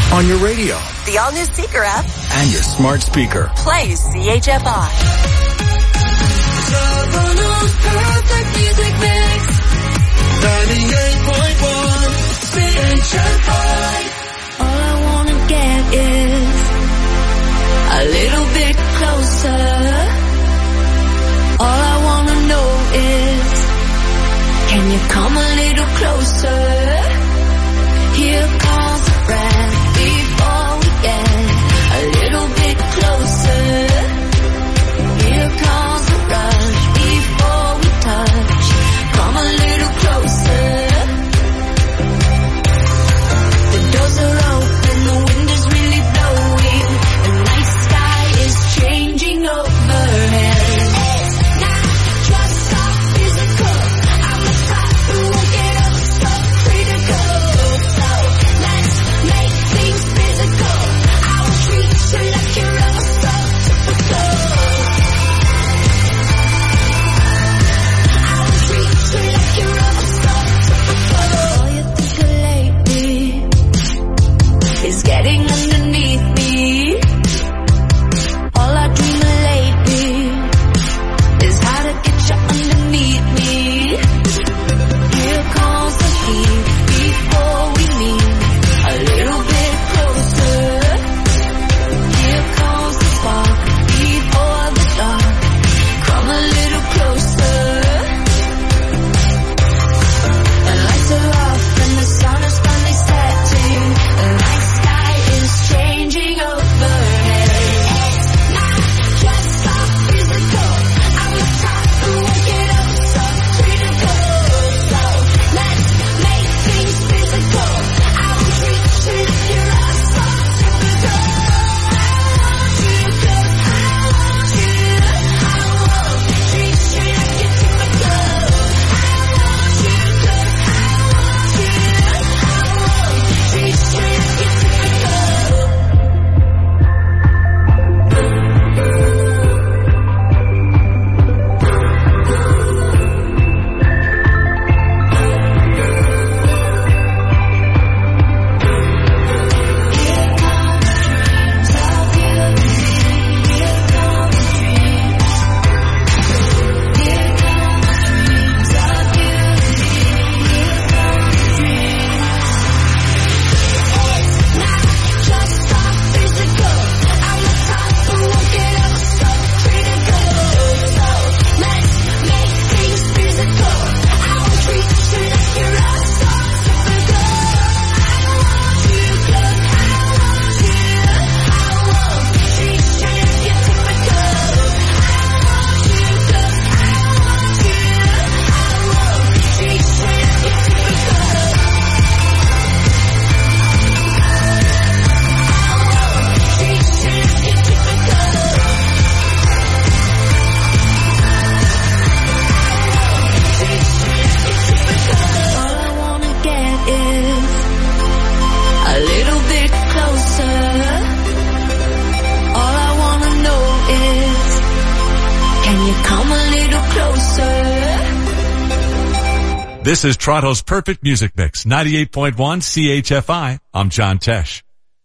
On your radio. The all-new Seeker app. And your smart speaker. Play CHFI. Toronto's perfect music mix. 98.1 CHFI. All I wanna get is a little bit closer. All I wanna know is, can you come a little closer? Here comes the breath before we get a little bit closer. Here comes the rush before we touch. Come a little closer. The doors are open, the wind is really blowing. The night sky is changing overhead. It's not just our physical. I'm a type who won't get up so critical. So let's make things physical. I will treat you like you're ever so typical. I will treat you like you're ever so typical. All you think of lately is getting underneath me. All I dream of lately is how to get you underneath me. Here comes the heat before we meet a little bit closer. Here comes the spark before the dark. Come a little closer. The lights are off and the sun is finally setting. The night sky is changing overhead. It's not just our physical. I'm the type who won't get up so critical. So let's make things physical. I will treat you like you're all so typical. I want you 'cause I want you. I won't treat you like you're typical. I want you 'cause I want you. I won't treat you like you're typical. All I wanna get is a little bit closer. All I wanna know is, can you come a little closer? This is Toronto's Perfect Music Mix, 98.1 CHFI. I'm John Tesh.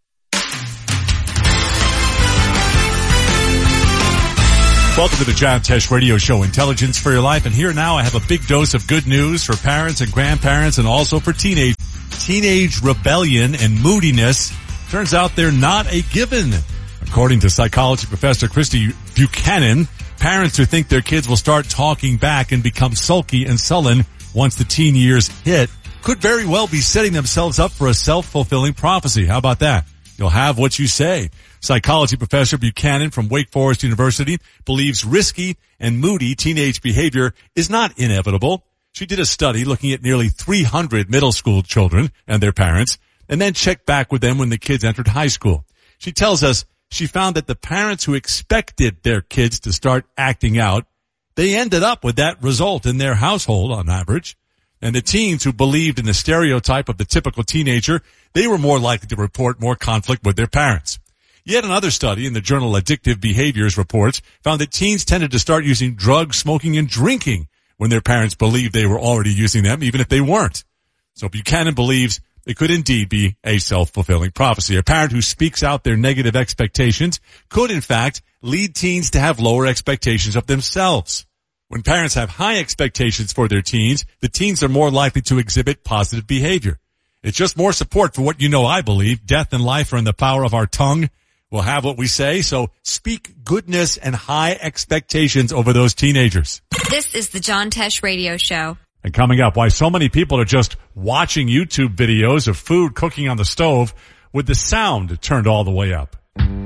Welcome to the John Tesh Radio Show, Intelligence for Your Life. And here now I have a big dose of good news for parents and grandparents and also for teenage rebellion and moodiness. Turns out they're not a given. According to psychology professor Christy Buchanan, parents who think their kids will start talking back and become sulky and sullen once the teen years hit could very well be setting themselves up for a self-fulfilling prophecy. How about that? You'll have what you say. Psychology professor Buchanan from Wake Forest University believes risky and moody teenage behavior is not inevitable. She did a study looking at nearly 300 middle school children and their parents and then checked back with them when the kids entered high school. She tells us she found that the parents who expected their kids to start acting out, they ended up with that result in their household on average. And the teens who believed in the stereotype of the typical teenager, they were more likely to report more conflict with their parents. Yet another study in the journal Addictive Behaviors reports found that teens tended to start using drugs, smoking, and drinking when their parents believed they were already using them, even if they weren't. So Buchanan believes it could indeed be a self-fulfilling prophecy. A parent who speaks out their negative expectations could, in fact, lead teens to have lower expectations of themselves. When parents have high expectations for their teens, the teens are more likely to exhibit positive behavior. It's just more support for what you know I believe. Death and life are in the power of our tongue. We'll have what we say, so speak goodness and high expectations over those teenagers. This is the John Tesh Radio Show. And coming up, why so many people are just watching YouTube videos of food cooking on the stove with the sound turned all the way up.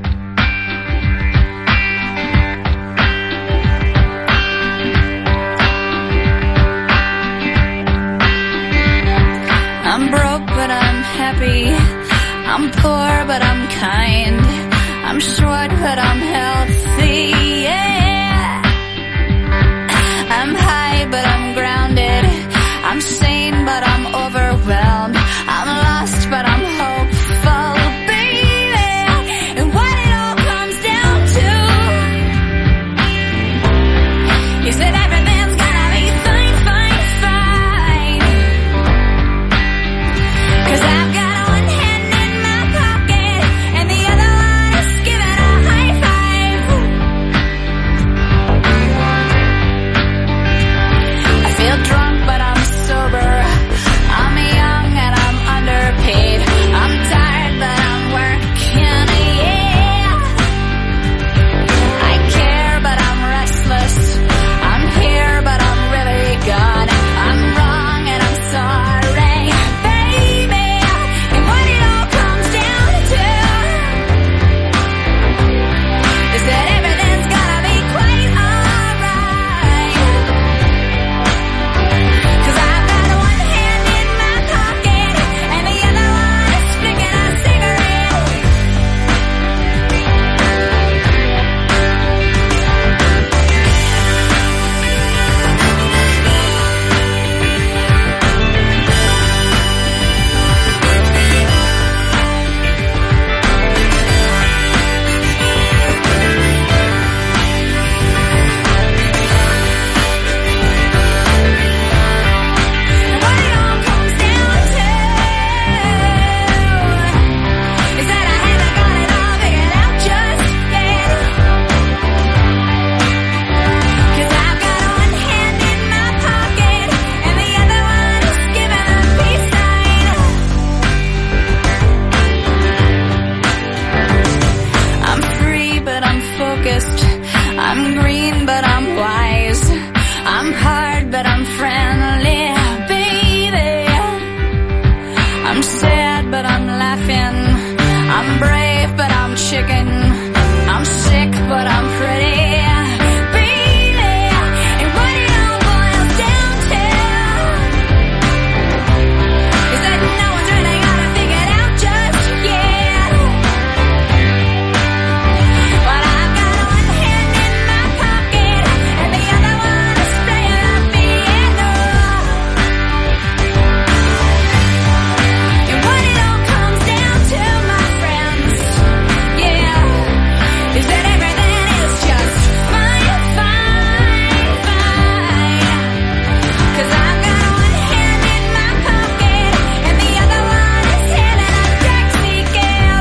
I'm broke, but I'm happy. I'm poor, but I'm kind. I'm short, but I'm healthy, yeah. I'm high, but I'm grounded. I'm sane, but I'm overwhelmed. I'm lost, but I'm hopeful, baby. And what it all comes down to is that everything's gonna be fine, fine, fine. 'Cause I've got one hand in my pocket and the other one is giving a high five. I feel drunk, but I'm sober. I'm young and I'm underpaid. I'm tired, but I'm working, yeah. I care, but I'm restless. I'm here, but I'm really gone. I'm wrong and I'm sorry, baby. And what it all comes down to is that everything's gonna be quite alright. 'Cause I've got one hand in my pocket and the other one is flicking a cigarette. And what it all comes down to is that I haven't got it all figured out just yet. 'Cause I've got one hand in my pocket and the other one is giving a peace sign. I'm free, but I'm focused. I'm green, but I'm wise. I'm hard, but I'm friendly, baby. I'm sad, but I'm laughing. I'm brave, but I'm chicken. I'm sick, but I'm pretty, baby. And what it all boils down to is that no one's really got it figured out just yet. But I've got one hand in my pocket and the other one is playing a piano. And what it all comes down to, my friends, yeah, is that everything is just fine, fine, fine. 'Cause I've got one hand in my pocket and the other one is hailing a taxi cab.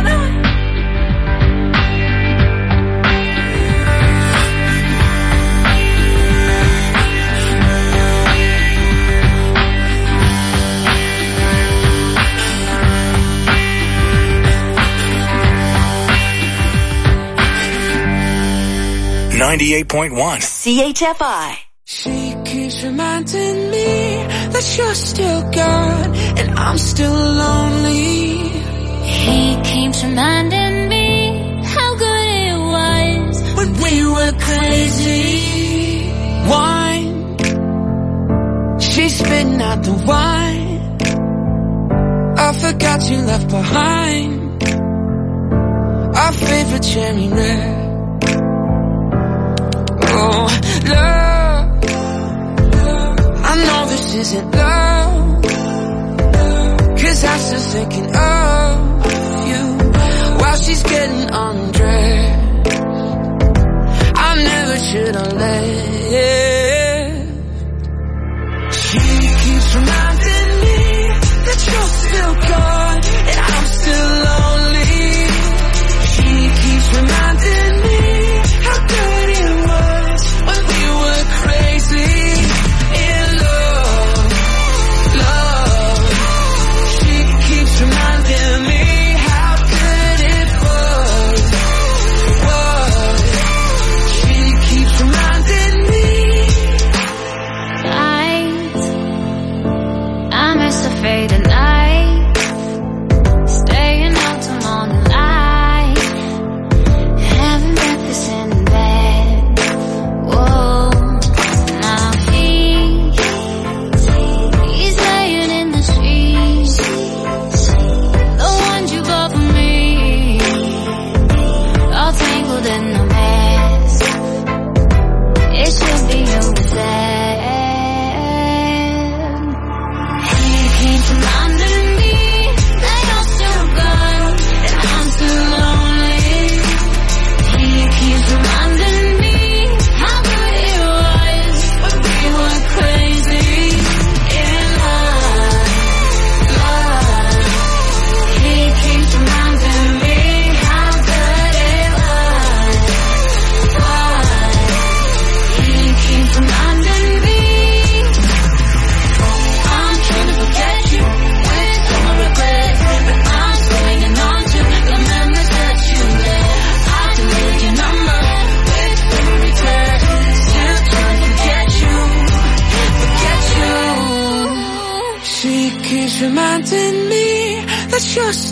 98.1. CHFI. She keeps reminding me that you're still gone and I'm still lonely. He keeps reminding me how good it was When we were crazy, wine. She's spitting out the wine. I forgot you left behind our favorite cherry red. Oh, love, I know this isn't love, 'cause I'm still thinking of you while she's getting undressed. I never should have left. She keeps reminding me that you're still gone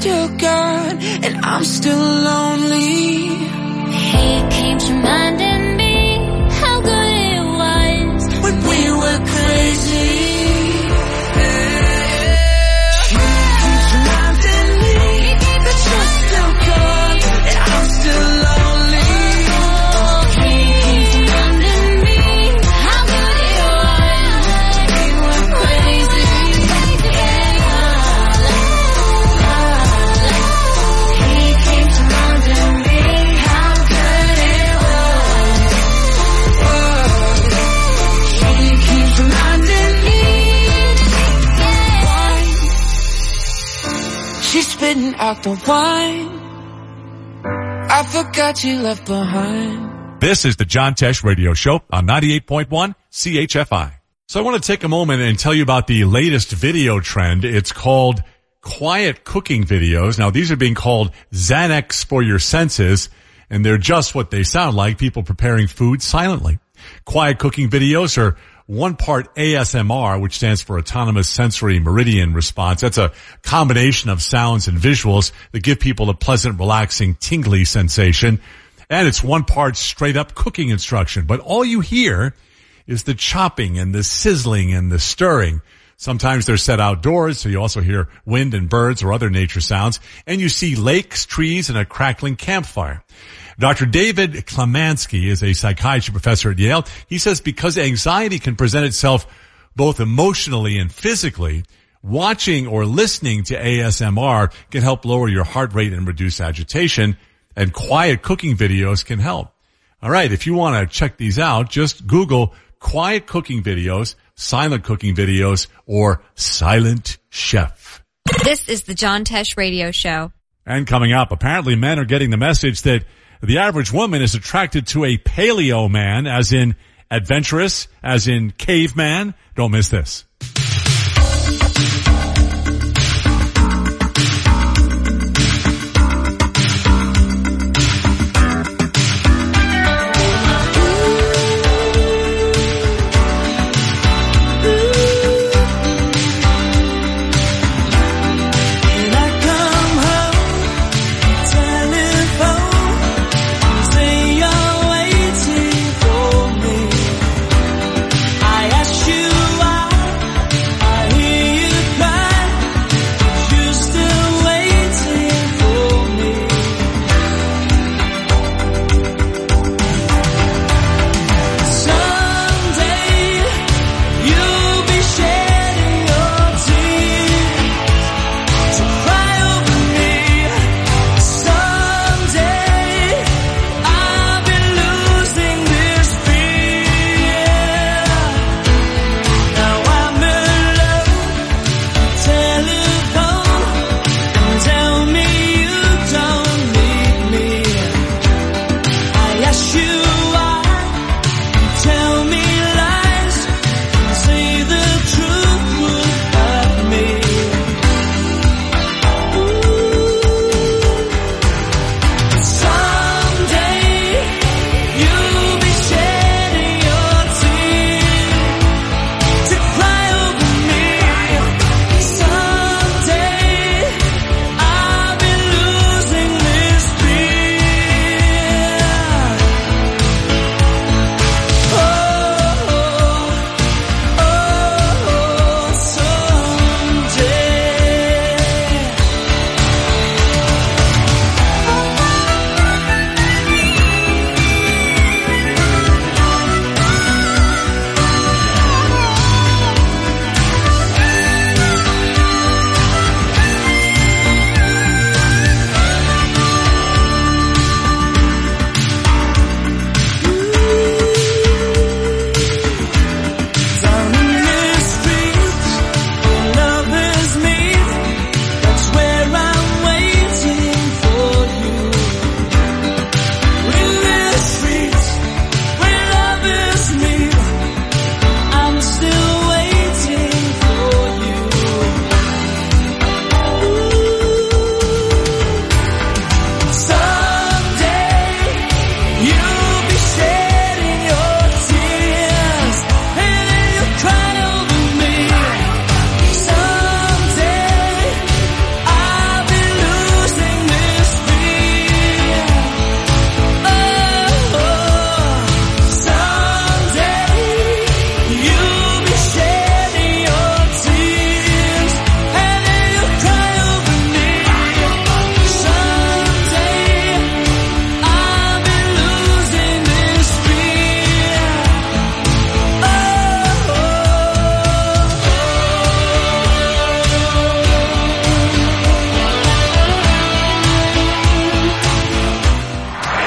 still gone, and I'm still lonely. He keeps reminding me how good it was When we were crazy. She keeps reminding me that you're still gone, and I'm still lonely. He keeps reminding me how good it was. We were crazy. He keeps reminding me how good it was. She keeps reminding me. She's spitting out the wine I forgot you left behind. This is the John Tesh Radio Show on 98.1 CHFI. So I want to take a moment and tell you about the latest video trend. It's called quiet cooking videos. Now, these are being called Xanax for your senses, and they're just what they sound like, people preparing food silently. Quiet cooking videos are one part ASMR, which stands for Autonomous Sensory Meridian Response. That's a combination of sounds and visuals that give people a pleasant, relaxing, tingly sensation. And it's one part straight up cooking instruction. But all you hear is the chopping and the sizzling and the stirring. Sometimes they're set outdoors, so you also hear wind and birds or other nature sounds. And you see lakes, trees, and a crackling campfire. Dr. David Klemansky is a psychiatry professor at Yale. He says because anxiety can present itself both emotionally and physically, watching or listening to ASMR can help lower your heart rate and reduce agitation, and quiet cooking videos can help. All right, if you want to check these out, just Google quiet cooking videos, silent cooking videos, or silent chef. This is the John Tesh Radio Show. And coming up, apparently men are getting the message that the average woman is attracted to a paleo man, as in adventurous, as in caveman. Don't miss this.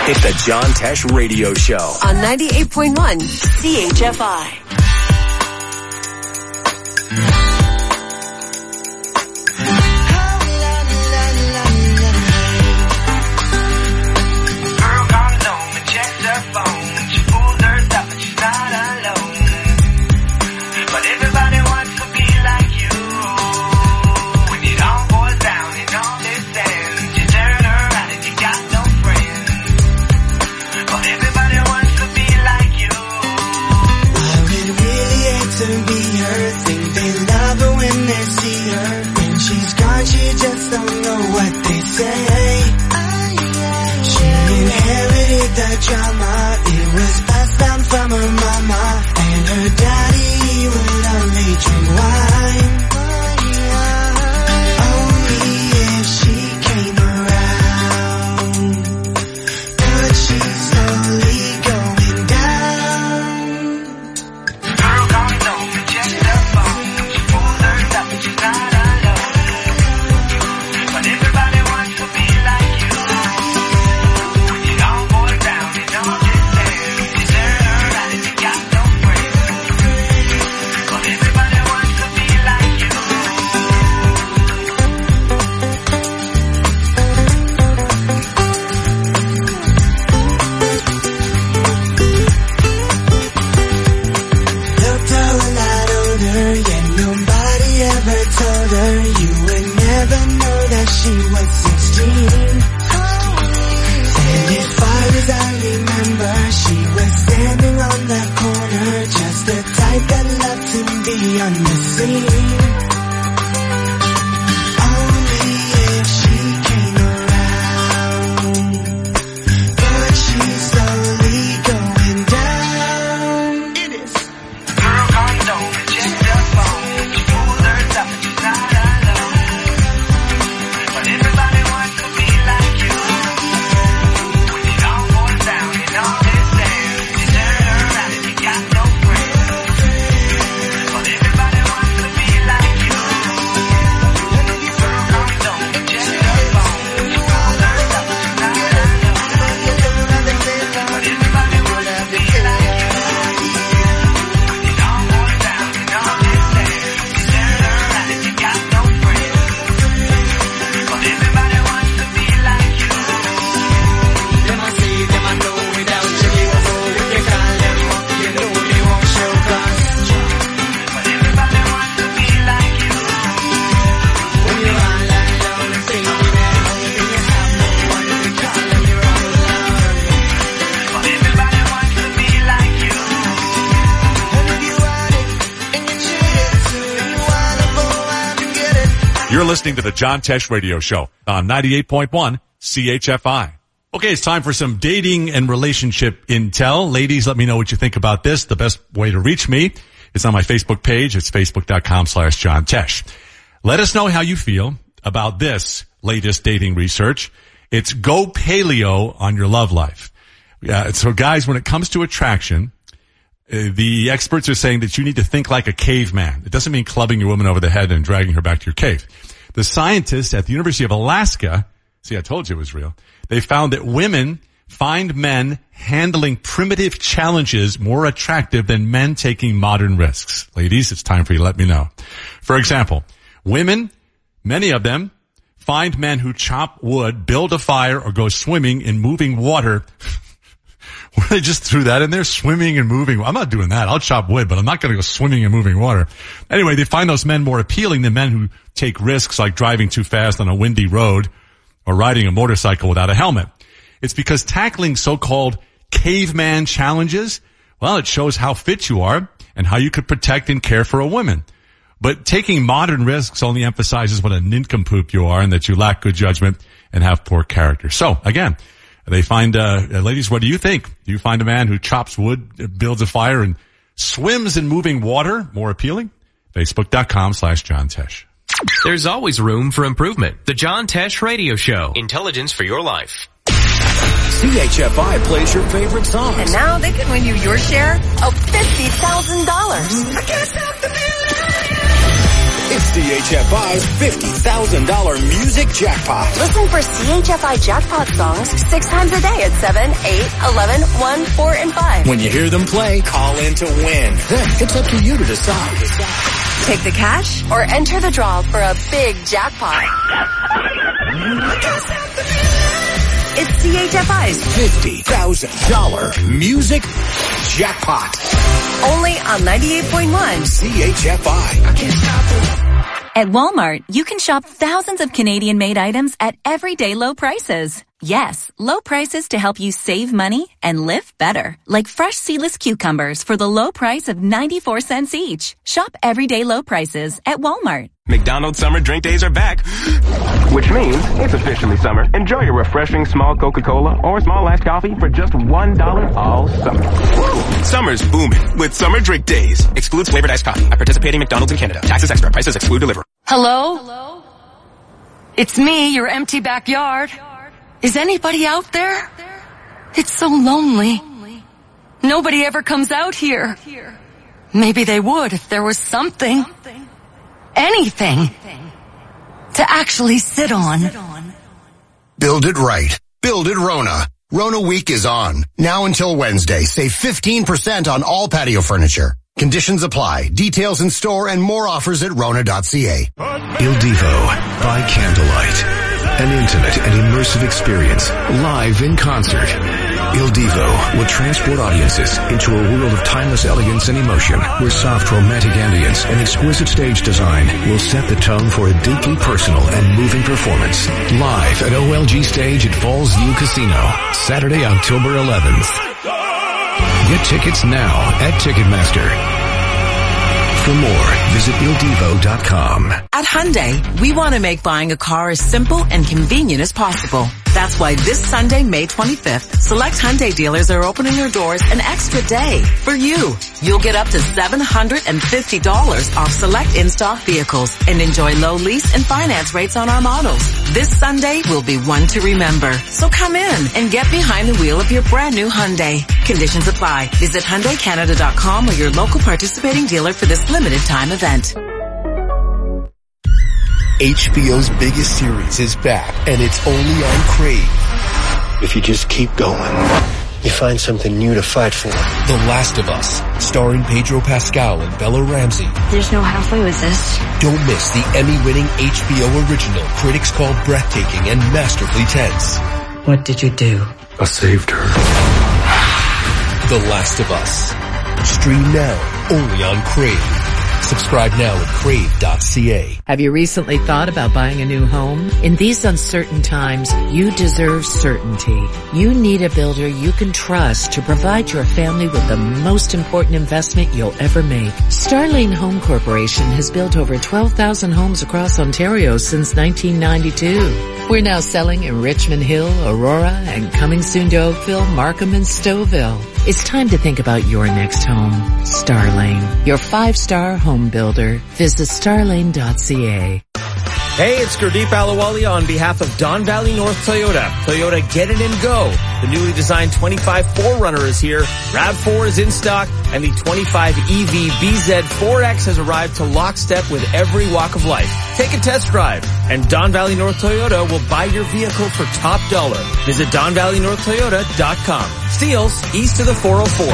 It's the John Tesh Radio Show on 98.1 CHFI. Drama, it was passed down from her mama, and her daddy would only drink wine. Only if she came around, but she's slowly going down. Girl comes home and checks her phone. She pulls her stuff and she's not alone. But everybody wants to be like you. She was 16, and as far as I remember, she was standing on the corner, just the type that loved to be on the scene. Only if she came around, but she's slowly going down. It is. Girl comes home and checks her phone. She pulls her stuff and she's not alone. Everybody wants to be like you. When it all goes down and all is there, you turn around and you got no friends. But everybody wants to be like you. Girl comes home and checks her phone. She pulls her stuff and she's not alone. But everybody wants to be like you. When it all goes down and all is there, you turn around and you got no friends. Everybody wants to be like you. Them I see, them I know without you. If you call them up, you know they won't show cause. But everybody wants to be like you. When you're all alone and thinking at home, and you have no one to call and you're all alone. But everybody wants to be like you. And if you want it, and you need it too, you wanna go out and get it. You're listening to the John Tesh Radio Show on 98.1 CHFI. Okay, it's time for some dating and relationship intel. Ladies, let me know what you think about this. The best way to reach me is on my Facebook page. It's facebook.com/John Tesh. Let us know how you feel about this latest dating research. It's go paleo on your love life. So guys, when it comes to attraction, the experts are saying that you need to think like a caveman. It doesn't mean clubbing your woman over the head and dragging her back to your cave. The scientists at the University of Alaska, see, I told you it was real, they found that women find men handling primitive challenges more attractive than men taking modern risks. Ladies, it's time for you to let me know. For example, women, many of them, find men who chop wood, build a fire, or go swimming in moving water. They just threw that in there, swimming and moving. I'm not doing that. I'll chop wood, but I'm not going to go swimming and moving water. Anyway, they find those men more appealing than men who take risks like driving too fast on a windy road or riding a motorcycle without a helmet. It's because tackling so-called caveman challenges, well, it shows how fit you are and how you could protect and care for a woman. But taking modern risks only emphasizes what a nincompoop you are and that you lack good judgment and have poor character. So, again, they find, ladies, what do you think? Do you find a man who chops wood, builds a fire, and swims in moving water more appealing? Facebook.com/John Tesh. There's always room for improvement. The John Tesh Radio Show. Intelligence for your life. CHFI plays your favorite songs. And now they can win you your share of $50,000. I can't stop the feeling. It's CHFI's $50,000 music jackpot. Listen for CHFI jackpot songs 6 times a day at 7, 8, 11, 1, 4, and 5. When you hear them play, call in to win. Then it's up to you to decide. Take the cash or enter the draw for a big jackpot. It's CHFI's $50,000 music jackpot. only on 98.1 CHFI. At Walmart, you can shop thousands of Canadian-made items at everyday low prices. Yes, low prices to help you save money and live better. Like fresh seedless cucumbers for the low price of 94 cents each. Shop everyday low prices at Walmart. McDonald's summer drink days are back, which means it's officially summer. Enjoy your refreshing small Coca-Cola or small iced coffee for just $1 all summer. Summer's booming with summer drink days. Excludes flavored iced coffee at participating McDonald's in Canada. Taxes extra. Prices exclude delivery. Hello? It's me, your empty backyard. Is anybody out there? It's so lonely. Nobody ever comes out here. Maybe they would if there was something. Anything to actually sit on. Build it right. Build it Rona. Rona Week is on. Now until Wednesday, save 15% on all patio furniture. Conditions apply. Details in store and more offers at Rona.ca. Il Divo by Candlelight. An intimate and immersive experience, live in concert. Il Divo will transport audiences into a world of timeless elegance and emotion, where soft romantic ambience and exquisite stage design will set the tone for a deeply personal and moving performance. Live at OLG Stage at Falls View Casino, Saturday, October 11th. Get tickets now at Ticketmaster. For more, visit ildivo.com. At Hyundai, we want to make buying a car as simple and convenient as possible. That's why this Sunday, May 25th, select Hyundai dealers are opening their doors an extra day for you. You'll get up to $750 off select in-stock vehicles and enjoy low lease and finance rates on our models. This Sunday will be one to remember. So come in and get behind the wheel of your brand new Hyundai. Conditions apply. Visit HyundaiCanada.com or your local participating dealer for this limited time event. HBO's biggest series is back, and it's only on Crave. If you just keep going, you find something new to fight for. The Last of Us, starring Pedro Pascal and Bella Ramsey. There's no halfway with this. Don't miss the Emmy-winning HBO original critics call breathtaking and masterfully tense. What did you do? I saved her. The Last of Us. Stream now, only on Crave. Subscribe now at crave.ca. Have you recently thought about buying a new home? In these uncertain times, you deserve certainty. You need a builder you can trust to provide your family with the most important investment you'll ever make. Starlane Home Corporation has built over 12,000 homes across Ontario since 1992. We're now selling in Richmond Hill, Aurora, and coming soon to Oakville, Markham, and Stouffville. It's time to think about your next home. Starlane, your 5-star home builder. Visit starlane.ca. Hey, it's Gurdeep Alawali on behalf of Don Valley North Toyota. Toyota Get It and Go. The newly designed 25 4Runner is here. RAV4 is in stock, and the 25 EV BZ4X has arrived to lockstep with every walk of life. Take a test drive, and Don Valley North Toyota will buy your vehicle for top dollar. Visit DonValleyNorthToyota.com. Steeles, east of the 404.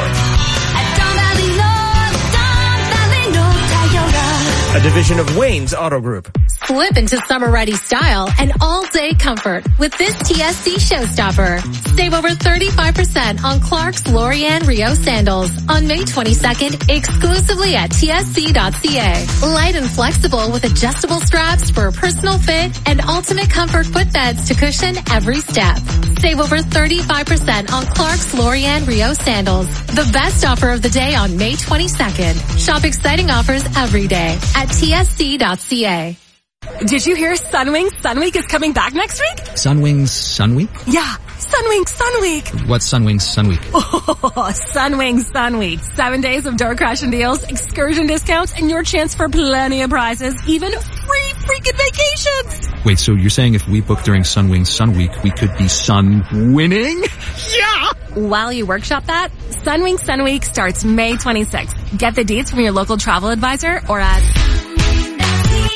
A division of Wayne's Auto Group. Slip into summer-ready style and all-day comfort with this TSC showstopper. Save over 35% on Clark's Lorianne Rio sandals on May 22nd exclusively at TSC.ca. Light and flexible with adjustable straps for a personal fit and ultimate comfort footbeds to cushion every step. Save over 35% on Clark's Lorianne Rio sandals. The best offer of the day on May 22nd. Shop exciting offers every day at TSC.ca. Did you hear Sunwing Sun Week is coming back next week? Sunwings Sun Week? Yeah, Sunwing Sun Week. What's Sunwings Sun Week? Oh, Sunwing Sun Week. 7 days of door crashing deals, excursion discounts, and your chance for plenty of prizes, even free freaking vacations. Wait, so you're saying if we book during Sunwings Sun Week, we could be sun winning? Yeah! While you workshop that, Sunwing Sun Week starts May 26th. Get the dates from your local travel advisor or at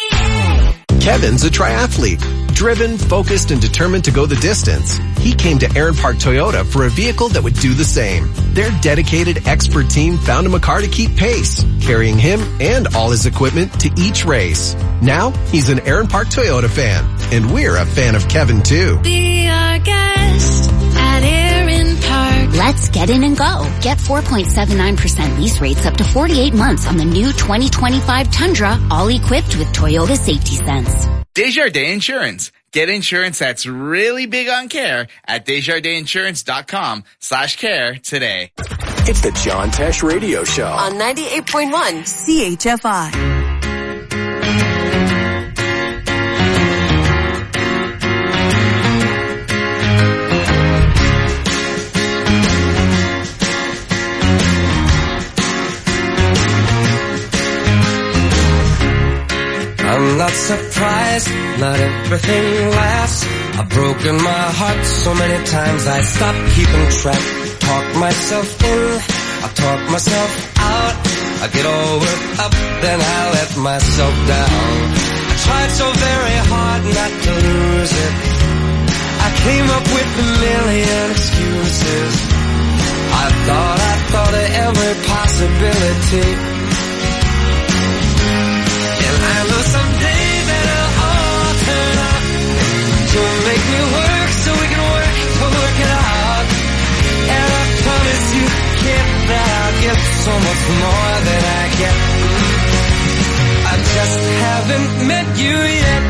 Kevin's a triathlete, driven, focused, and determined to go the distance. He came to Aaron Park Toyota for a vehicle that would do the same. Their dedicated, expert team found him a car to keep pace, carrying him and all his equipment to each race. Now, he's an Aaron Park Toyota fan, and we're a fan of Kevin too. Be our guest at Aaron Park. Let's get in and go. Get 4.79% lease rates up to 48 months on the new 2025 Tundra, all equipped with Toyota Safety Sense. Desjardins Insurance. Get insurance that's really big on care at DesjardinSinsurance.com/care today. It's the John Tesh Radio Show on 98.1 CHFI. I'm not surprised, not everything lasts. I've broken my heart so many times I stopped keeping track. Talk myself in, I talk myself out. I get all worked up, then I let myself down. I tried so very hard not to lose it. I came up with a million excuses. I thought of every possibility. And I know someday that it'll all turn out. You'll make me work so we can work to work it out. And I promise you, kid, that I'll give so much more than I get. I just haven't met you yet.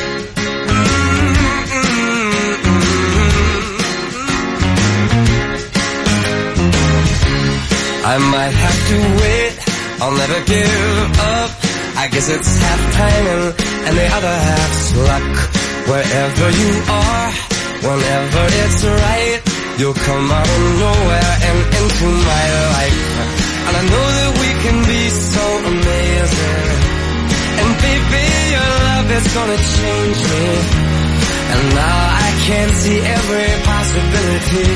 I might have to wait, I'll never give up. I guess it's half timing and the other half's luck. Wherever you are, whenever it's right, you'll come out of nowhere and into my life. And I know that we can be so amazing. And baby, your love is gonna change me. And now I can see every possibility.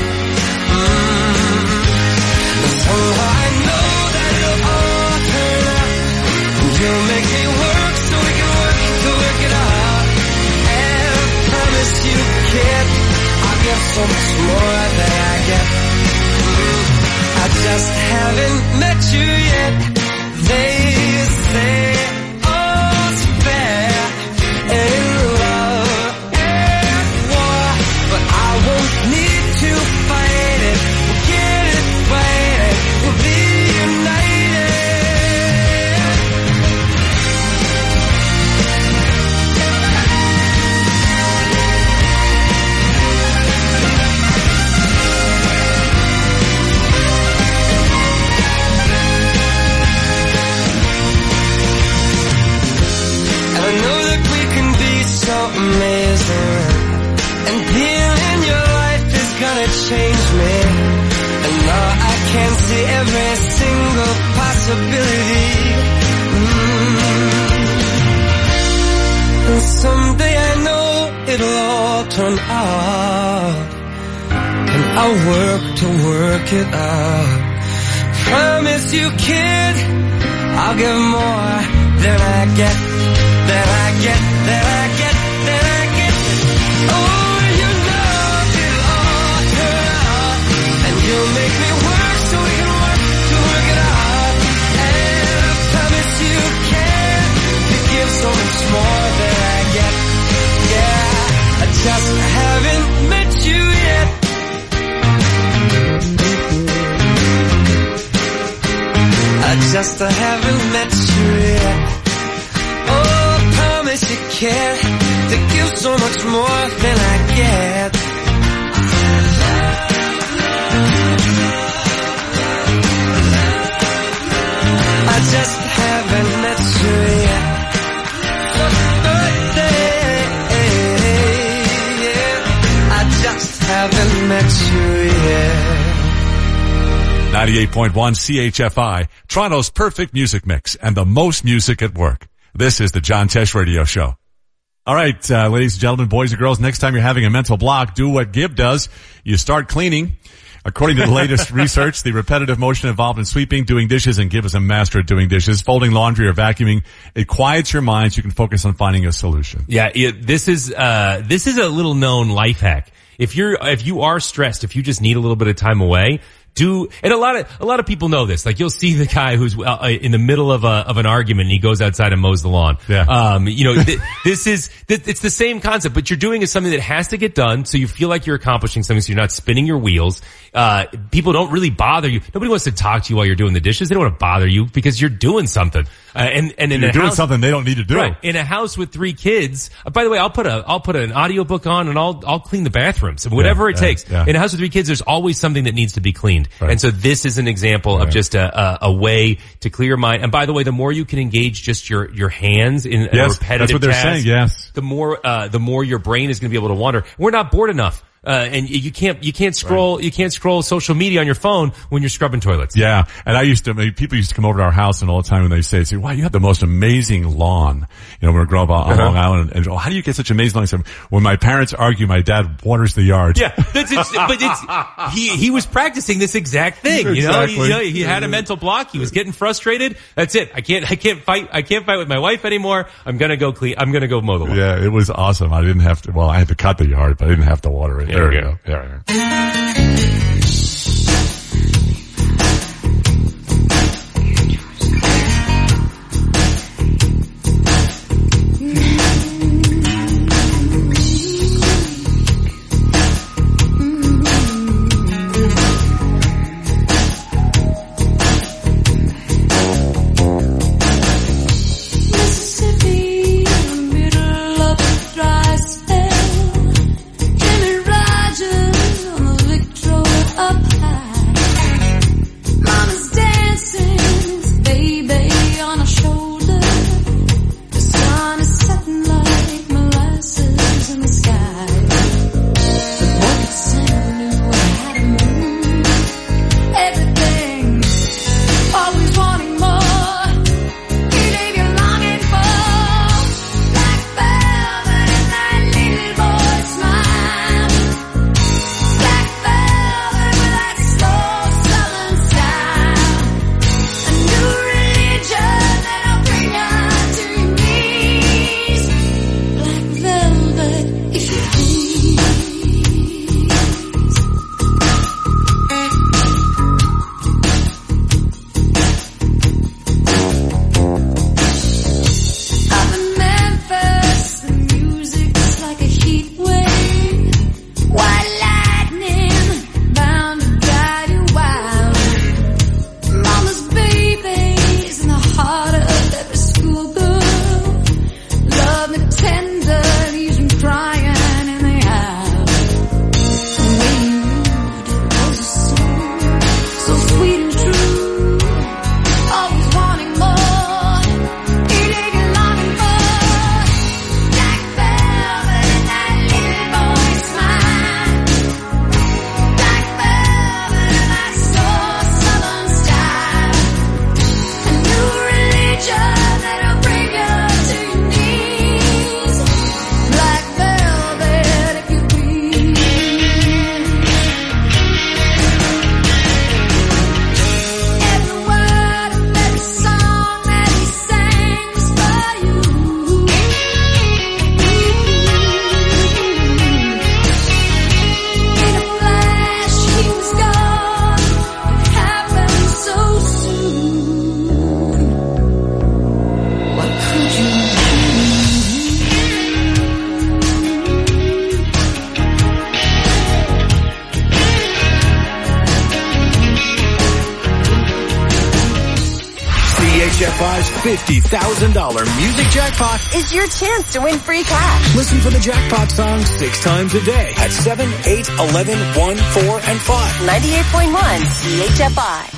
And somehow I know that it'll all turn out. You'll make me work so we can work to work it out. And I promise you, kid, I'll give so much more than I get. I just haven't met you yet. They say all's fair in love and war, but I won't need to fight it. We'll get it right, we'll be united. I know that we can be so amazing, and being in your life is gonna change me. And now I can see every single possibility. And someday I know it'll all turn out, and I'll work to work it out. Promise you, kid, I'll give more than I get. That I get, that I get, that I get. Oh, you know it'll all turn out. And you'll make me work so we can work to work it out. And I promise you can to give so much more than I get. Yeah, I just haven't met you yet. I just haven't met you yet. You care to give so much more than I get. I just haven't met you yet. I just haven't met you yet. 98.1 CHFI, Toronto's perfect music mix and the most music at work. This is the John Tesh Radio Show. All right, ladies and gentlemen, boys and girls, next time you're having a mental block, do what Gib does. You start cleaning. According to the latest research, the repetitive motion involved in sweeping, doing dishes, and Gib is a master at doing dishes, folding laundry or vacuuming, it quiets your mind so you can focus on finding a solution. Yeah, this is a little known life hack. If you are stressed, if you just need a little bit of time away, and a lot of people know this. Like, you'll see the guy who's in the middle of an argument and he goes outside and mows the lawn. Yeah. It's the same concept, but you're doing something that has to get done, so you feel like you're accomplishing something, so you're not spinning your wheels. People don't really bother you. Nobody wants to talk to you while you're doing the dishes. They don't want to bother you because you're doing something. And in you're a doing house, something they don't need to do. Right. In a house with 3 kids, by the way, I'll put an audiobook on and I'll clean the bathrooms, whatever it takes. Yeah. In a house with 3 kids, there's always something that needs to be cleaned. Right. And so this is an example of just a way to clear your mind. And by the way, the more you can engage just your hands in a repetitive that's what they're task, saying, yes. the more your brain is going to be able to wander. We're not bored enough. And you can't scroll social media on your phone when you're scrubbing toilets. Yeah. And people used to come over to our house and all the time and they say, wow, you have the most amazing lawn. You know, when we grew up on Long Island and how do you get such amazing lawn? So when my parents argue, my dad waters the yard. Yeah. He was practicing this exact thing. Exactly. He had a mental block. He was getting frustrated. That's it. I can't fight with my wife anymore. I'm going to go mow the lawn. Yeah. It was awesome. I had to cut the yard, but I didn't have to water it. There we go. There. Mississippi, middle of a dry spell. Jimmy Rogers on the Victrola up high. Mama's dancing, his baby on her shoulder. The sun is setting like molasses in the sky. The boy could sing knew how to move. Everything, always wanting more. He leave you longing for black velvet and that little boy's smile. Black velvet with that slow southern style. A new religion that'll bring you to your knees. Black velvet, if you please. Up in Memphis, the music's like a heat wave. White lightning, bound to drive you wild. Mama's baby's in the heart of every schoolgirl. Love me tender, leaves me crying in the aisle. The way you moved, it was a song, so sweet and true. Always wanting more. He leave you longing for black velvet and that little boy's smile. Black velvet and that soul southern style. A new religion that'll bring you to your knees. Black velvet, if you please. Every word of every song that he sang was for you. In a flash, he was gone. It happened so soon. What could you CHFI's $50,000 music jackpot. Is your chance to win free cash. Listen for the jackpot song 6 times a day at 7, 8, 11, 1, 4, and 5. 98.1 CHFI.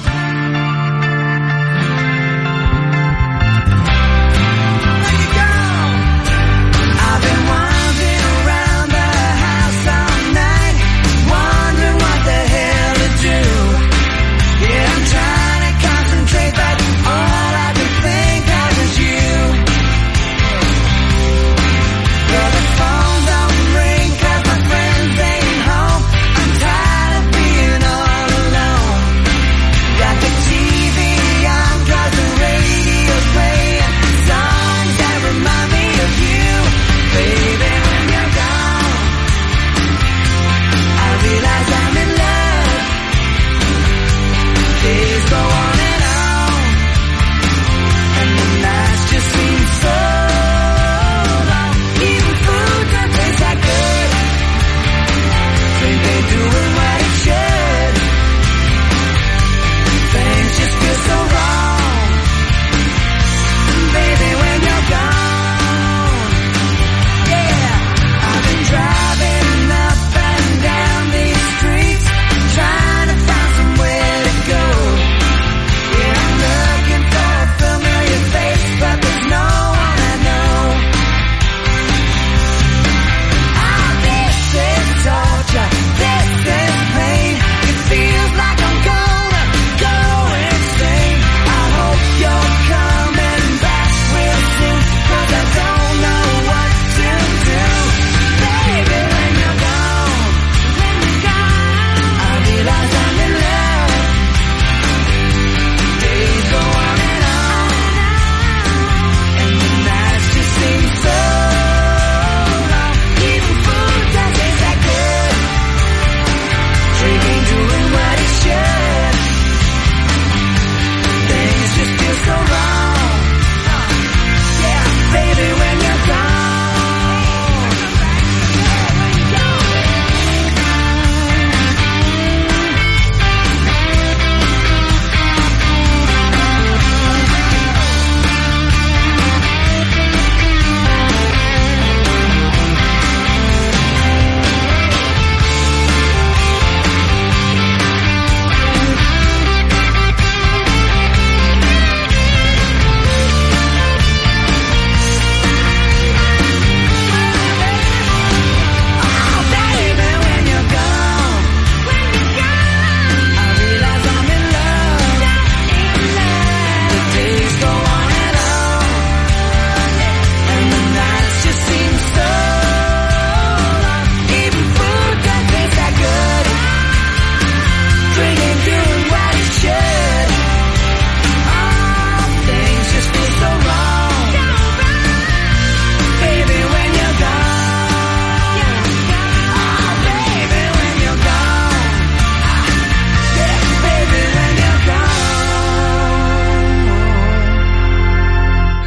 I've been wandering around the house all night, wondering what the hell to do. Yeah, I'm trying to concentrate, but all I can think of is you. But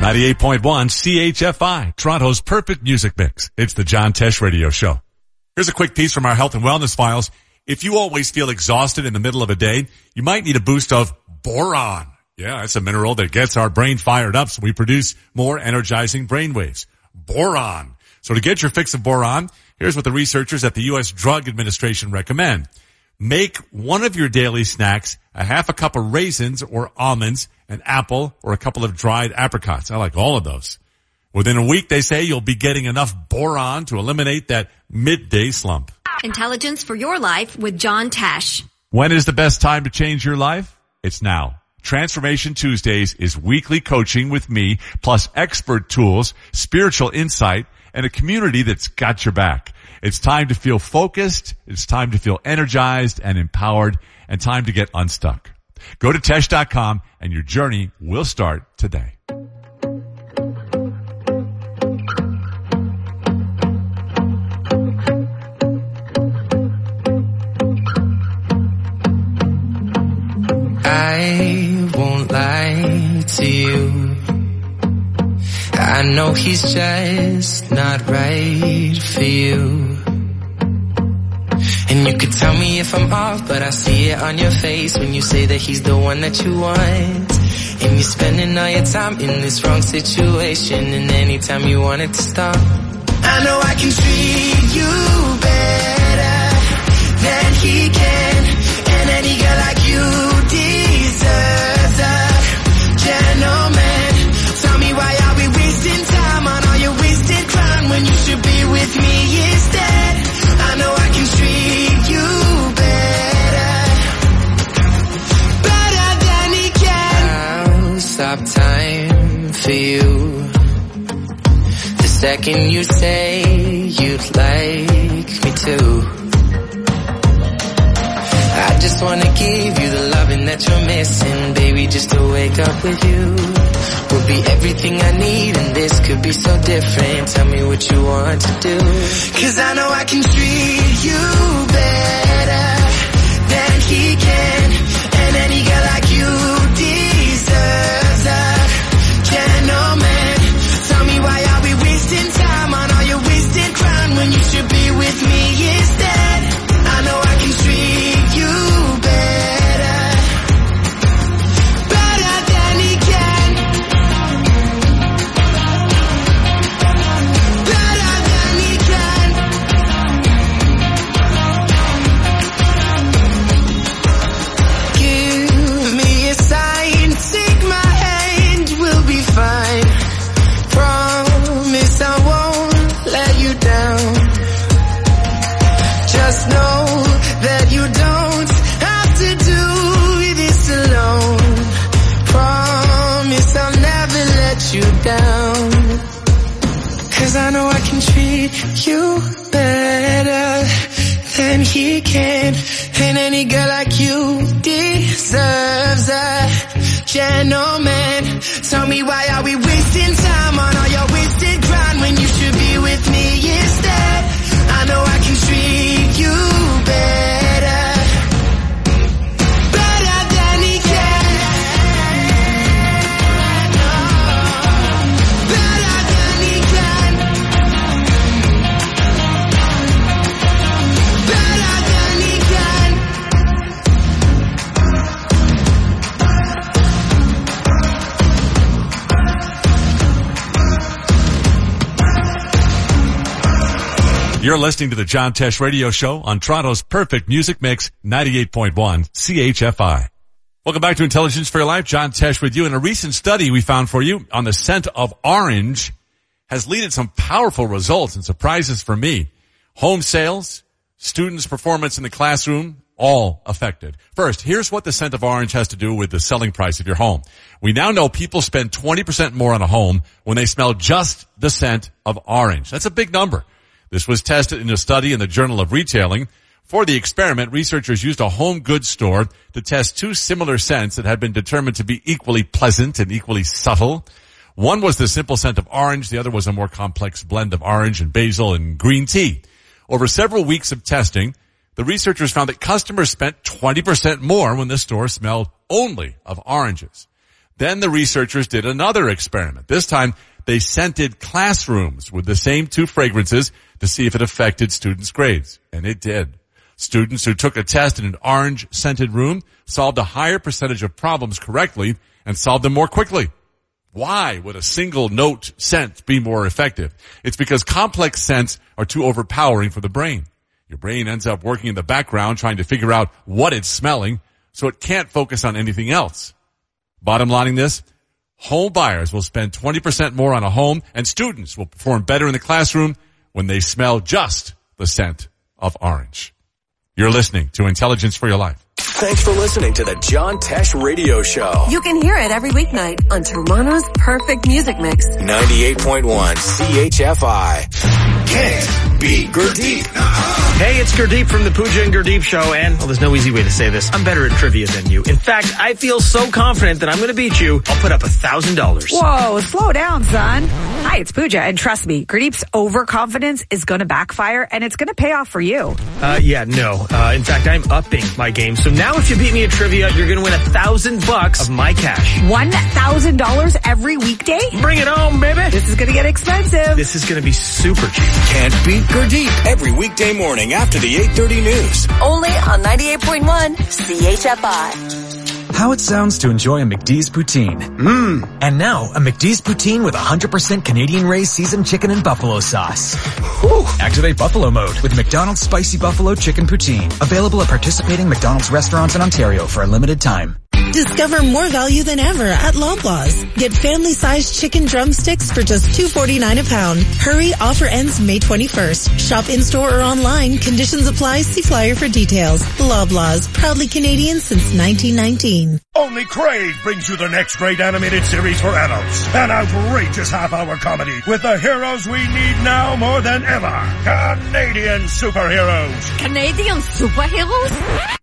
98.1 CHFI, Toronto's perfect music mix. It's the John Tesh Radio Show. Here's a quick piece from our health and wellness files. If you always feel exhausted in the middle of a day, you might need a boost of boron. Yeah, it's a mineral that gets our brain fired up so we produce more energizing brain waves. Boron. So to get your fix of boron, here's what the researchers at the U.S. Drug Administration recommend. Make one of your daily snacks a half a cup of raisins or almonds, an apple, or a couple of dried apricots. I like all of those. Within a week, they say you'll be getting enough boron to eliminate that midday slump. Intelligence for your life with John Tesh. When is the best time to change your life? It's now. Transformation Tuesdays is weekly coaching with me, plus expert tools, spiritual insight, and a community that's got your back. It's time to feel focused, it's time to feel energized and empowered, and time to get unstuck. Go to Tesh.com and your journey will start today. I won't lie to you. I know he's just not right for you. And you could tell me if I'm off, but I see it on your face when you say that he's the one that you want. And you're spending all your time in this wrong situation, and anytime you want it to stop. I know I can treat you better than he can, and any girl like you deserves a gentleman. Tell me why are we wasting time on all your wasted crime when you should be with me instead. I know I can treat you better than he can. I'll stop time for you the second you say you'd like me to. I just wanna give you the loving that you're missing, baby, just to wake up with you. Will be everything I need, and this could be so different. Tell me what you want to do. 'Cause I know I can treat you better than he can, and any girl like you deserves a gentleman. Tell me why are we wasting time on all your wasted crime when you should be with me instead. I know I can treat you better than he can, better than he can. Give me a sign, take my hand, we'll be fine. Promise I won't let you down. Just know that you don't have to do this alone. Promise I'll never let you down. 'Cause I know I can treat you better than he can, and any girl like you deserves a gentleman. Tell me why are we wasting time on all your wasted grind when you should be with me instead. I know I can treat you better than he can, better than he can, better than he can. You're listening to the John Tesh Radio Show on Toronto's perfect music mix, 98.1 CHFI. Welcome back to Intelligence for Your Life. John Tesh with you. In a recent study we found for you on the scent of orange has led to some powerful results and surprises for me. Home sales, students' performance in the classroom, all affected. First, here's what the scent of orange has to do with the selling price of your home. We now know people spend 20% more on a home when they smell just the scent of orange. That's a big number. This was tested in a study in the Journal of Retailing. For the experiment, researchers used a home goods store to test two similar scents that had been determined to be equally pleasant and equally subtle. One was the simple scent of orange. The other was a more complex blend of orange and basil and green tea. Over several weeks of testing, the researchers found that customers spent 20% more when the store smelled only of oranges. Then the researchers did another experiment. This time, they scented classrooms with the same 2 fragrances to see if it affected students' grades. And it did. Students who took a test in an orange-scented room solved a higher percentage of problems correctly and solved them more quickly. Why would a single note scent be more effective? It's because complex scents are too overpowering for the brain. Your brain ends up working in the background trying to figure out what it's smelling, so it can't focus on anything else. Bottom lining this, home buyers will spend 20% more on a home, and students will perform better in the classroom when they smell just the scent of orange. You're listening to Intelligence for Your Life. Thanks for listening to the John Tesh Radio Show. You can hear it every weeknight on Toronto's perfect music mix. 98.1 CHFI. Can't beat Gurdeep. Hey, it's Gurdeep from the Pooja and Gurdeep Show, and, well, there's no easy way to say this. I'm better at trivia than you. In fact, I feel so confident that I'm going to beat you, I'll put up $1,000. Whoa, slow down, son. Hi, it's Pooja, and trust me, Gurdeep's overconfidence is going to backfire, and it's going to pay off for you. In fact, I'm upping my game. So now if you beat me at trivia, you're going to win $1,000 of my cash. $1,000 every weekday? Bring it home, baby. This is going to get expensive. This is going to be super cheap. Can't beat Gurdeep every weekday morning after the 8:30 news. Only on 98.1 CHFI. How it sounds to enjoy a McD's poutine. And now, a McD's poutine with 100% Canadian-raised seasoned chicken and buffalo sauce. Whew. Activate Buffalo mode with McDonald's Spicy Buffalo Chicken Poutine. Available at participating McDonald's restaurants in Ontario for a limited time. Discover more value than ever at Loblaws. Get family-sized chicken drumsticks for just $2.49 a pound. Hurry, offer ends May 21st. Shop in-store or online. Conditions apply. See flyer for details. Loblaws, proudly Canadian since 1919. Only Crave brings you the next great animated series for adults. An outrageous half-hour comedy with the heroes we need now more than ever. Canadian superheroes. Canadian superheroes?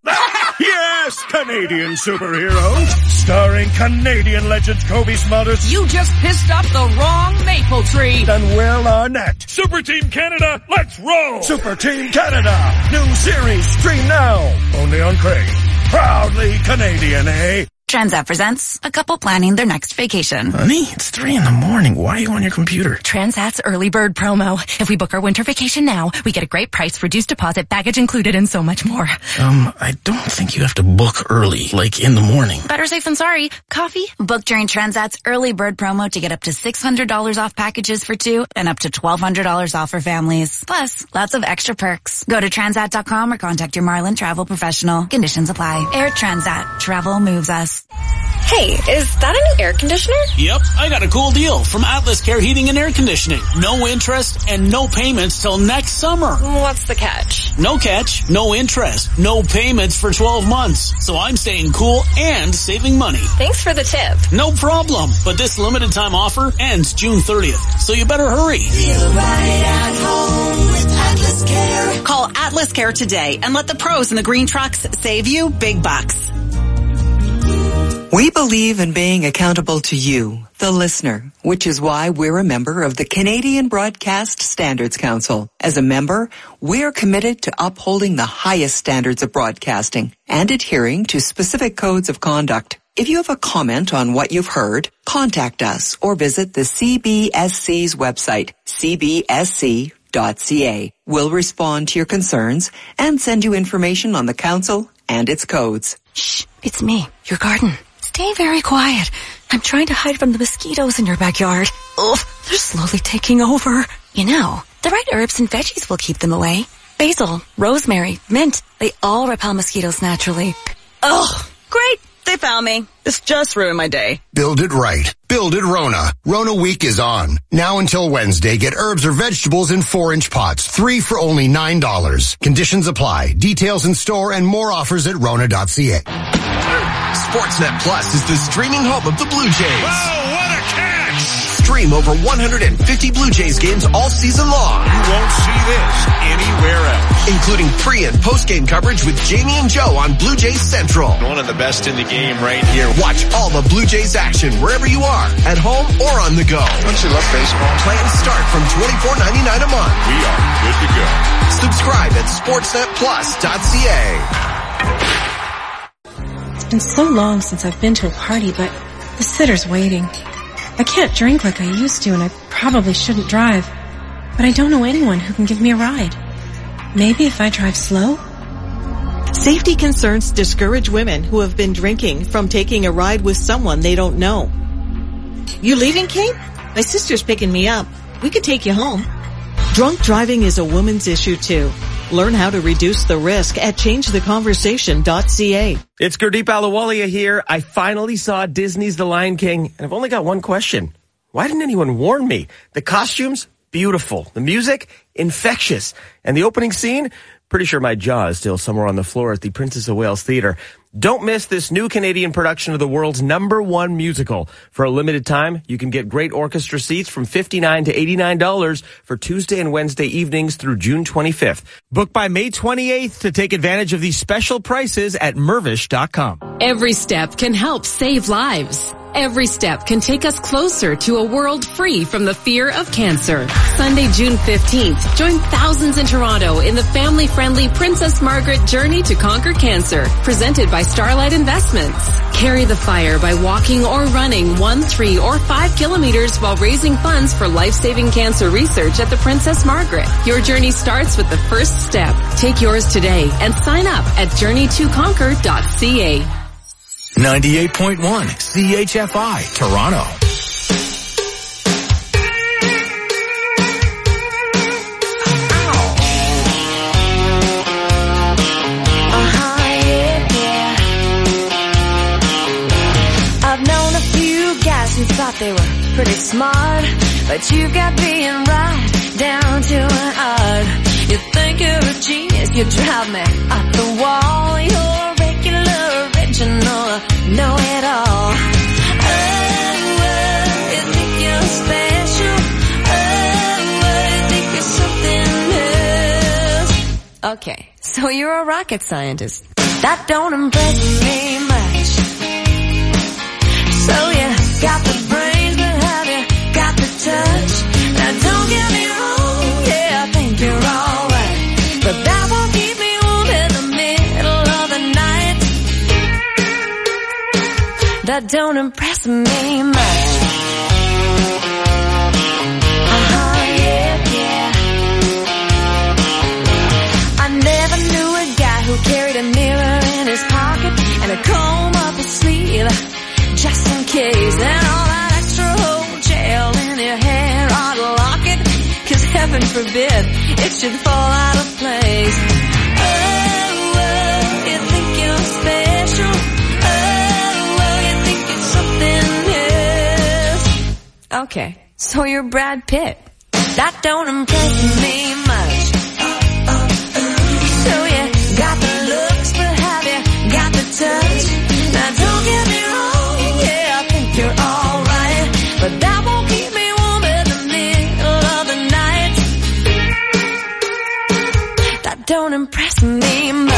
Yes, Canadian superheroes. Starring Canadian legends Kobe Smulders. You just pissed up the wrong maple tree. And Will Arnett. Super Team Canada, let's roll! Super Team Canada. New series, stream now. Only on Crave. Proudly Canadian, eh? Transat presents a couple planning their next vacation. Honey, it's 3 a.m. Why are you on your computer? Transat's early bird promo. If we book our winter vacation now, we get a great price, reduced deposit, baggage included, and so much more. I don't think you have to book early, like in the morning. Better safe than sorry. Coffee? Book during Transat's early bird promo to get up to $600 off packages for 2 and up to $1,200 off for families. Plus, lots of extra perks. Go to Transat.com or contact your Marlin travel professional. Conditions apply. Air Transat. Travel moves us. Hey, is that a new air conditioner? Yep, I got a cool deal from Atlas Care Heating and Air Conditioning. No interest and no payments till next summer. What's the catch? No catch, no interest, no payments for 12 months. So I'm staying cool and saving money. Thanks for the tip. No problem. But this limited time offer ends June 30th. So you better hurry. Feel right at home with Atlas Care. Call Atlas Care today and let the pros in the green trucks save you big bucks. We believe in being accountable to you, the listener, which is why we're a member of the Canadian Broadcast Standards Council. As a member, we're committed to upholding the highest standards of broadcasting and adhering to specific codes of conduct. If you have a comment on what you've heard, contact us or visit the CBSC's website, cbsc.ca. We'll respond to your concerns and send you information on the council and its codes. Shh, it's me, your garden. Stay very quiet. I'm trying to hide from the mosquitoes in your backyard. Ugh, they're slowly taking over. You know, the right herbs and veggies will keep them away. Basil, rosemary, mint, they all repel mosquitoes naturally. Ugh, great. They found me. This just ruined my day. Build it right. Build it Rona. Rona Week is on. Now until Wednesday, get herbs or vegetables in 4-inch pots. 3 for only $9. Conditions apply. Details in store and more offers at Rona.ca. Sportsnet Plus is the streaming home of the Blue Jays. Oh, what a catch! Stream over 150 Blue Jays games all season long. You won't see this anywhere else. Including pre- and post-game coverage with Jamie and Joe on Blue Jays Central. One of the best in the game right here. Watch all the Blue Jays action wherever you are, at home or on the go. Don't you love baseball? Plans start from $24.99 a month. We are good to go. Subscribe at sportsnetplus.ca. It's been so long since I've been to a party, but The sitter's waiting. I can't drink like I used to, and I probably shouldn't drive. But I don't know anyone who can give me a ride. Maybe if I drive slow? Safety concerns discourage women who have been drinking from taking a ride with someone they don't know. You leaving, Kate? My sister's picking me up. We could take you home. Drunk driving is a woman's issue too. Learn how to reduce the risk at changetheconversation.ca. It's Gurdeep Ahluwalia here. I finally saw Disney's The Lion King, and I've only got one question. Why didn't anyone warn me? The costumes, beautiful. The music, infectious. And the opening scene, pretty sure my jaw is still somewhere on the floor at the Princess of Wales Theatre. Don't miss this new Canadian production of the world's #1 musical. For a limited time, you can get great orchestra seats from $59 to $89 for Tuesday and Wednesday evenings through June 25th. Book by May 28th to take advantage of these special prices at Mirvish.com. Every step can help save lives. Every step can take us closer to a world free from the fear of cancer. Sunday, June 15th, join thousands in Toronto in the family-friendly Princess Margaret Journey to Conquer Cancer, presented by Starlight Investments. Carry the fire by walking or running 1, 3, or 5 kilometers while raising funds for life-saving cancer research at the Princess Margaret. Your journey starts with the first step. Take yours today and sign up at journeytoconquer.ca. 98.1 CHFI, Toronto. I've known a few guys who thought they were pretty smart, but you got being right down to an art. You think you're a genius, you drive me up the wall. You're regular, original, know it all. Oh, you think you're special. Oh, you think you're something else. Okay, so you're a rocket scientist. That don't impress me much. So you got the brains, but have you got the touch? Now don't get me wrong, yeah, I think you're alright, but that won't keep me warm in the middle of the night. That don't impress me much. Yeah. I never knew a guy who carried a mirror in his pocket and a comb up his sleeve, just in case. And all that extra whole gel in your hair ought to lock it, 'cause heaven forbid it should fall out of place. Oh, you think you're special. Okay, so you're Brad Pitt. That don't impress me much. So you got the looks, but have you got the touch? Now don't get me wrong, yeah, I think you're alright, but that won't keep me warm in the middle of the night. That don't impress me much.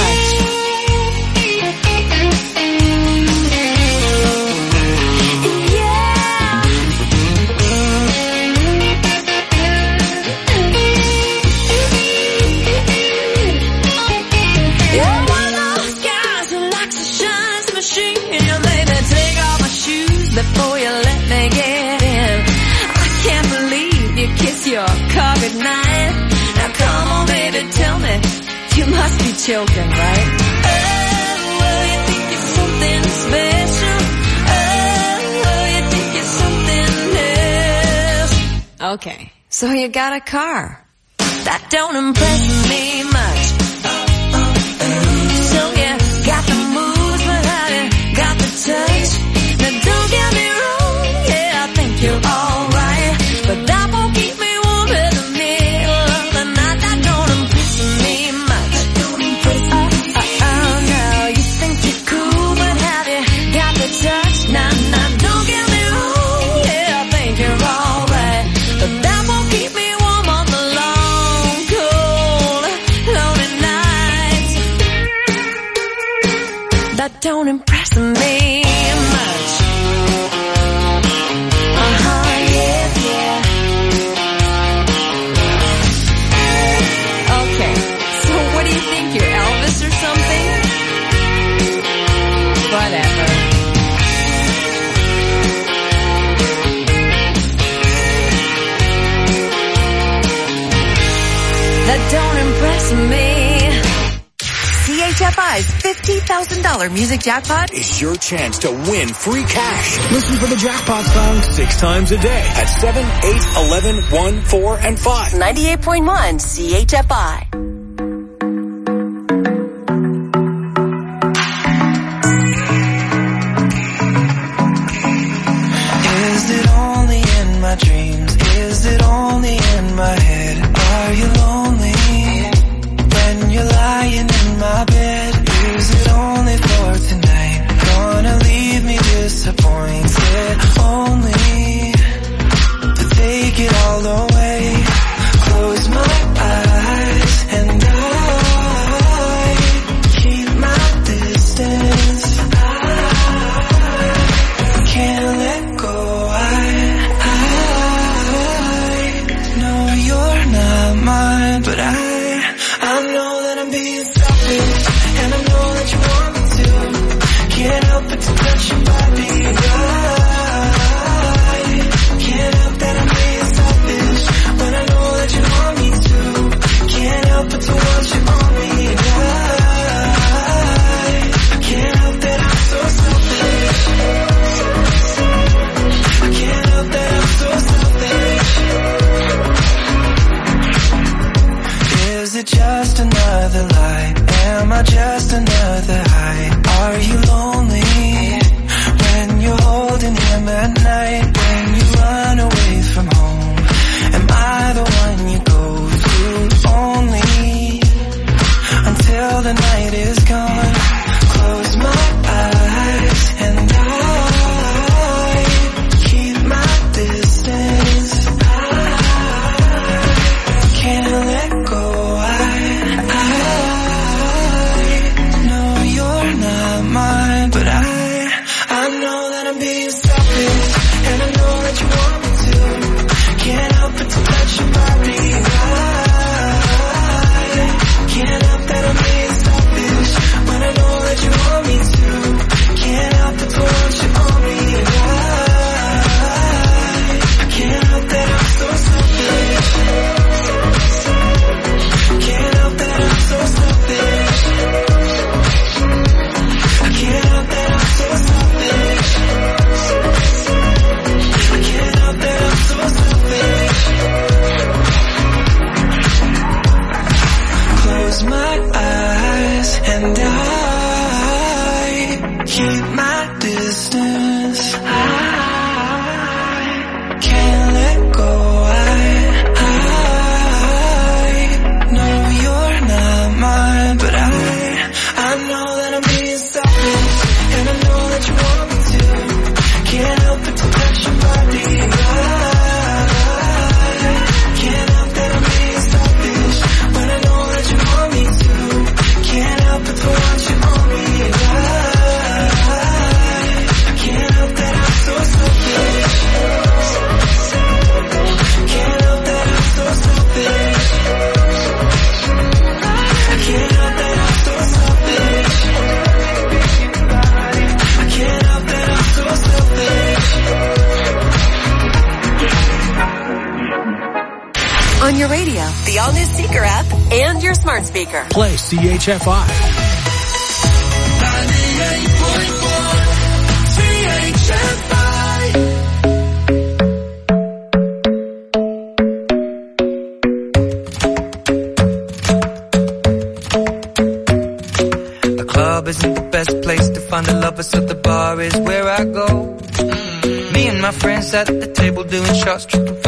Before you let me get in, I can't believe you kiss your car goodnight. Now come on baby, tell me, you must be joking, right? Oh, you think you're something special. Oh, you think you're something else. Okay, so you got a car. That don't impress me much. So you got the moves, but have you got the touch? Now don't get me wrong, yeah, I think you're alright, but that won't keep me warm in the middle of the night. That don't impress me much. Oh, no, you think you're cool, but have you got the touch? Nah, don't get me wrong, yeah, I think you're alright, but that won't keep me warm on the long, cold, lonely nights. That don't impress me much. Okay, so what do you think, you're Elvis or something? Whatever. CHFI's $50,000 music jackpot is your chance to win free cash. Listen for the jackpot song 6 times a day at 7, 8, 11, 1, 4, and 5. 98.1 CHFI. Is it only in my dreams? Is it only in my head? Are you lonely when you're lying in my bed? Is it only for tonight? Gonna leave me disappointed? Only to take it all away. Close my eyes and I keep my distance. I can't let go. Mine, but I know that I'm being selfish, and I know that you want me to. Can't help but to touch your body. I can't help that I'm being selfish, but I know that you want me to. Can't help but to want you on me. I can't help that I'm so selfish. I can't help that I'm so selfish. Is it just another lie? Am I just another high? Are you lonely when you're holding him at night? When you run away from home, am I the one you go to? Only until the night is gone. Close my eyes and I keep my distance. I can't let go. Mine, but I know that I'm being selfish, and I know that you want me to. Can't help but to touch your body. I can't help that I'm being selfish, but I know that you want me to. Can't help but to want you on me. I can't help that I'm so selfish. Can't help that I'm so selfish. I can't help that I'm so selfish. I can't help that I'm so selfish. Close my eyes and I keep my distance. I can't let go. I know you're not mine, but I know that I'm being selfish, and I know that you want me to. Can't help but to touch your body. Can't help that I'm being selfish, but I know that you want me to. Can't help but to want you on me. I can't help that I'm so selfish. Can't help that I'm so selfish. I can't help that I'm so selfish. I can't help that I'm so selfish. On your radio, the all-new Seeker app, and your smart speaker. Play CHFI. 98.1 The club isn't the best place to find a lover, so the bar is where I go. Me and my friends at the table doing shots, tripping